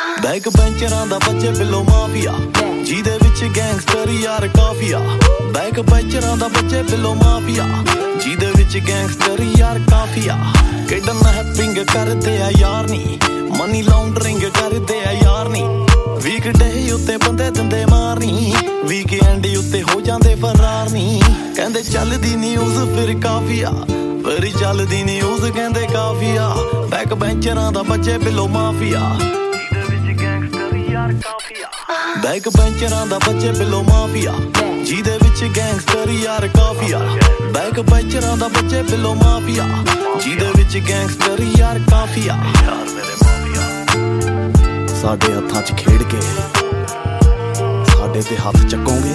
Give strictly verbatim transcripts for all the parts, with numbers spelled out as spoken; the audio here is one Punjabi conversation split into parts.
ਬੈਕ ਬੈਂਚਰਾਂ ਦਾ ਬੱਚੇ ਬਿੱਲੋ ਮਾਫੀਆ, ਜਿਹਦੇ ਵਿੱਚ ਗੈਂਗਸਟਰ ਯਾਰ ਕਾਫੀਆ। ਬੈਕ ਬੈਂਚਰਾਂ ਦਾ ਬੱਚੇ ਬਿੱਲੋ ਮਾਫੀਆ, ਜਿਹਦੇ ਵਿੱਚ ਗੈਂਗਸਟਰ ਯਾਰ ਕਾਫੀਆ। ਕਿਡਨੈਪਿੰਗ ਕਰਦੇ ਆ ਯਾਰ ਨੀ, ਮਨੀ ਲਾਉਂਡਰਿੰਗ ਕਰਦੇ ਆ ਯਾਰ ਨੀ। ਵੀਕ ਡੇ ਉੱਤੇ ਬੰਦੇ ਦਿੰਦੇ ਮਾਰਨੀ, ਵੀਕਐਂਡ ਉੱਤੇ ਹੋ ਜਾਂਦੇ ਫਰਾਰ ਨੀ। ਕਹਿੰਦੇ ਚੱਲਦੀ ਨਿਊਜ਼ ਫਿਰ ਕਾਫੀਆ, ਫਿਰ ਚੱਲਦੀ ਨਿਊਜ਼ ਕਹਿੰਦੇ ਕਾਫੀਆ। ਬੈਕ ਬੈਂਚਰਾਂ ਦਾ ਬੱਚੇ ਬਿੱਲੋ ਮਾਫੀਆ, ਜਿਹਦੇ ਵਿੱਚ ਗੈਂਗਸਟਰ ਯਾਰ ਕਾਫੀਆ। ਬੈਕ ਬੈਂਚਰਾਂ ਦਾ ਬੱਚੇ ਬਿੱਲੋ ਮਾਫੀਆ, ਜਿਹਦੇ ਵਿੱਚ ਗੈਂਗਸਟਰ ਯਾਰ ਕਾਫੀਆ। ਬੈਕ ਬੈਂਚਰਾਂ ਦਾ ਬੱਚੇ ਬਿੱਲੋ ਮਾਫੀਆ, ਜਿਹਦੇ ਵਿੱਚ ਗੈਂਗਸਟਰ ਯਾਰ ਕਾਫੀਆ। ਸਾਡੇ ਹੱਥਾਂ 'ਚ ਖੇਡ ਕੇ ਸਾਡੇ ਤੇ ਹੱਥ ਚੱਕੋਗੇ।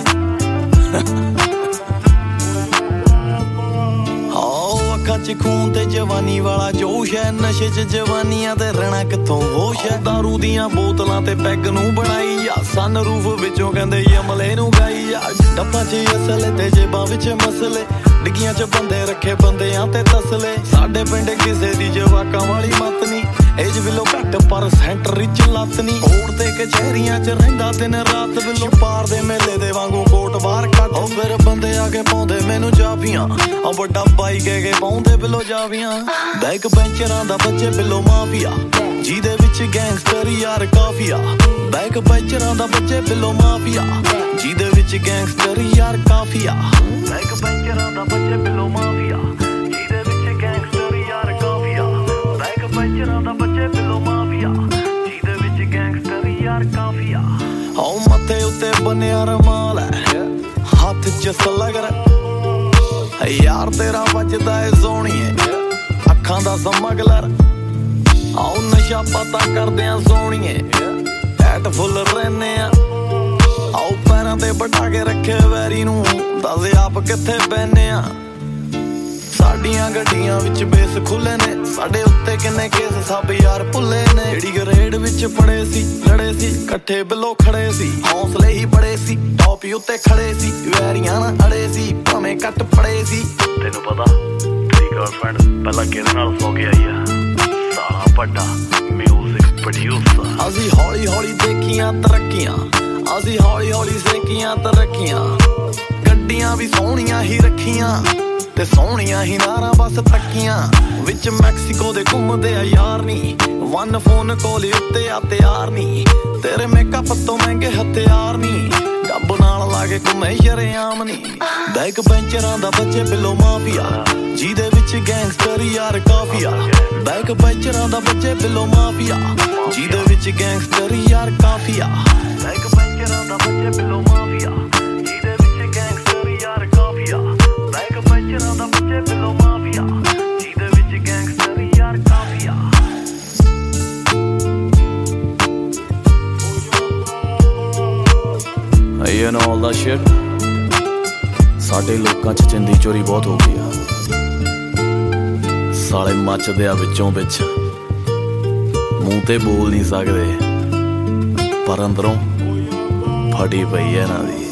ਅੱਖਾਂ 'ਚ ਖੂਨ ਤੇ ਜਵਾਨੀ ਵਾਲਾ ਜੋਸ਼ ਹੈ, ਨਸ਼ੇ 'ਚ ਜਵਾਨੀਆਂ ਤੇ ਰਹਿਣਾ ਕਿੱਥੋਂ ਹੋਸ਼ ਹੈ। ਦਾਰੂ ਦੀਆਂ ਬੋਤਲਾਂ ਤੇ ਪੈਗ ਨੂੰ ਬਣਾਈ ਆ, ਸਨ ਰੂਫ ਵਿੱਚੋਂ ਕਹਿੰਦੇ ਯਮਲੇ ਨੂੰ ਗਾਈ ਆ। ਡੱਬਾਂ 'ਚ ਅਸਲੇ ਤੇ ਜੇਬਾਂ ਵਿੱਚ ਮਸਲੇ, ਡਿੱਗੀਆਂ 'ਚ ਬੰਦੇ ਰੱਖੇ ਬੰਦਿਆਂ ਤੇ ਤਸਲੇ। ਸਾਡੇ ਪਿੰਡ ਕਿਸੇ ਦੀ ਜਵਾਕਾਂ ਵਾਲੀ ਮੱਤ ਨੀ, ਏਜ ਬਿੱਲੋ ਘੱਟ ਪਰ ਸੈਂਟਰ ਵਿੱਚ ਲੱਤ ਨੀ। ਕੋਰਟ ਤੇ ਕਚਹਿਰੀਆਂ 'ਚ ਰਹਿੰਦਾ ਦਿਨ ਰਾਤ ਬਿੱਲੋ, ਪਾਰ ਦੇ ਮੇਲੇ ਦੇ ਵਾਂਗੂ ਕੋਟ ਬਾਹਰ ਕੱਢ। ਉਹ ਫਿਰ ਬੰਦੇ ਆ ਕੇ ਪਾਉਂਦੇ ਮੈਨੂੰ ਜਾਫੀਆਂ, ਆ ਵੱਡਾ ਬਾਈ ਕਹਿ ਕੇ ਪਾਉਂਦੇ ਬਿੱਲੋ ਜਾਵੀਆਂ। ਬੈਕ ਬੈਂਚਰਾਂ ਦਾ ਬੱਚੇ ਬਿੱਲੋ ਮਾਫੀਆ, ਜਿਹਦੇ ਵਿੱਚ ਗੈਂਗਸਟਰ ਯਾਰ ਕਾਫੀਆ। ਬੈਕ ਬੈਂਚਰਾਂ ਦਾ ਬੱਚੇ ਬਿੱਲੋ ਮਾਫੀਆ, ਜਿਹਦੇ ਵਿੱਚ ਗੈਂਗਸਟਰ ਯਾਰ ਕਾਫੀਆ। ਬੈਕ ਬੈਂਚਰਾਂ ਦਾ ਬੱਚੇ ਬਿੱਲੋ ਮਾਫੀਆ, ਜਿਹਦੇ ਵਿੱਚ ਗੈਂਗਸਟਰ ਯਾਰ ਕਾਫੀਆ। ਬੈਕ ਬੈਂਚਰਾਂ ਦਾ ਬੱਚੇ ਬਿੱਲੋ ਮਾਫੀਆ, ਜਿਹਦੇ ਵਿੱਚ ਗੈਂਗਸਟਰ ਯਾਰ ਕਾਫੀਆ। ਆਓ ਮੱਥੇ ਉੱਤੇ ਬੰਨਿਆ ਰਮਾਲ ਹੈ, ਹੱਥ 'ਚ ਸਲਗਰ ਯਾਰ ਤੇਰਾ ਵੱਜਦਾ ਏ ਸੋਹਣੀਏ, ਅੱਖਾਂ ਦਾ ਸਮਗਲਰ। ਆਓ ਨਸ਼ਾ ਪਤਾ ਕਰਦੇ ਆ ਸੋਹਣੀਏ, ਐਟ ਫੁੱਲ ਰਹਿੰਦੇ ਆ। ਆਓ ਪੈਰਾਂ ਤੇ ਬਟਾ ਕੇ ਰੱਖੇ ਵੈਰੀ ਨੂੰ, ਦੱਸ ਆਪ ਕਿੱਥੇ ਬਹਿਨੇ ਆ। ਸਾਡੀਆਂ ਗੱਡੀਆਂ ਵਿੱਚ ਬੇਸ ਖੁੱਲੇ ਨੇ, ਸਾਡੇ ਉੱਤੇ ਕਿੰਨੇ ਕੇਸ ਸਭ ਯਾਰ ਭੁੱਲੇ ਨੇ। ਜਿਹੜੀ ਗਰੇਡ ਵਿੱਚ ਪੜੇ ਸੀ ਲੜੇ ਸੀ, ਇਕੱਠੇ ਬਿੱਲੋ ਖੜੇ ਸੀ, ਹੌਸਲੇ ਹੀ ਬੜੇ ਸੀ। ਟੌਪ ਉੱਤੇ ਖੜੇ ਸੀ, ਵੈਰੀਆਂ ਨਾ ਅੜੇ ਸੀ, ਭਾਵੇਂ ਕੱਟ ਪੜੇ ਸੀ। ਤੈਨੂੰ ਪਤਾ ਤੇਰੀ ਗਰਲਫ੍ਰੈਂਡ ਪਹਿਲਾਂ ਕਿਹਦੇ ਨਾਲ ਸੌ ਕੇ ਆਈ ਆ? ਸਾਲਾ ਵੱਡਾ ਮਿਊਜ਼ਿਕ ਪ੍ਰੋਡਿਊਸਰ। ਅਸੀਂ ਹੌਲੀ ਹੌਲੀ ਦੇਖੀਆਂ ਤਰੱਕੀਆਂ, ਅਸੀਂ ਹੌਲੀ ਹੌਲੀ ਸੇਕੀਆਂ ਤਰੱਕੀਆਂ। ਗੱਡੀਆਂ ਵੀ ਸੋਹਣੀਆਂ ਹੀ ਰੱਖੀਆਂ ਤੇ ਸੋਹਣੀਆਂ ਹੀ ਨਾਰਾਂ ਬਸ ਤੱਕੀਆਂ। ਵਿੱਚ ਮੈਕਸੀਕੋ ਦੇ ਘੁੰਮਦੇ ਆ ਯਾਰ ਨੀ, ਵਨ ਫੋਨ ਕੋਲ ਉੱਤੇ ਆ ਤਿਆਰ ਨੀ। ਤੇਰੇ ਮੇਕਅਪ ਤੋਂ ਮਹਿੰਗੇ ਹਥਿਆਰ ਨੀ, ਡੱਬ ਨਾਲ ਲਾ ਕੇ ਘੁੰਮੇ ਸ਼ਰੇਆਮ ਨੀ। ਬੈਕ ਬੈਂਚਰਾਂ ਦਾ ਬੱਚੇ ਬਿੱਲੋ ਮਾਫੀਆ, ਜਿਹਦੇ ਵਿੱਚ ਗੈਂਗਸਟਰ ਯਾਰ ਕਾਫੀਆ। ਬੈਕ ਬੈਂਚਰਾਂ ਦਾ ਬੱਚੇ ਬਿੱਲੋ ਮਾਫੀਆ, ਜਿਹਦੇ ਵਿੱਚ ਗੈਂਗਸਟਰ ਯਾਰ ਕਾਫੀਆ। ਬੈਕ ਬੈਂਚਰਾਂ ਦਾ ਬੱਚੇ ਬਿੱਲੋ ਮਾਫੀਆ, ਜਿਹਦੇ ਵਿੱਚ ਗੈਂਗਸਟਰ ਯਾਰ ਕਾਫੀਆ। ਬੈਕ ਬੈਂਚਰਾਂ ਦਾ ਬੱਚੇ ਬਿੱਲੋ ਮਾਫੀਆ, ਜਿਹਦੇ ਵਿੱਚ ਗੈਂਗਸਟਰ ਯਾਰ ਕਾਫੀਆ। You know all that shit? ਸਾਡੇ ਲੋਕਾਂ 'ਚ ਚਿੰਦੀ ਚੋਰੀ ਬਹੁਤ ਹੋ ਗਈ ਆ, ਸਾਲੇ ਮੱਚਦੇ ਆ ਵਿੱਚੋਂ ਵਿੱਚ, ਮੂੰਹ ਤੇ ਬੋਲ ਨਹੀਂ ਸਕਦੇ ਪਰ ਅੰਦਰੋਂ ਫਟੀ ਪਈ ਐ ਇਹਨਾਂ ਦੀ।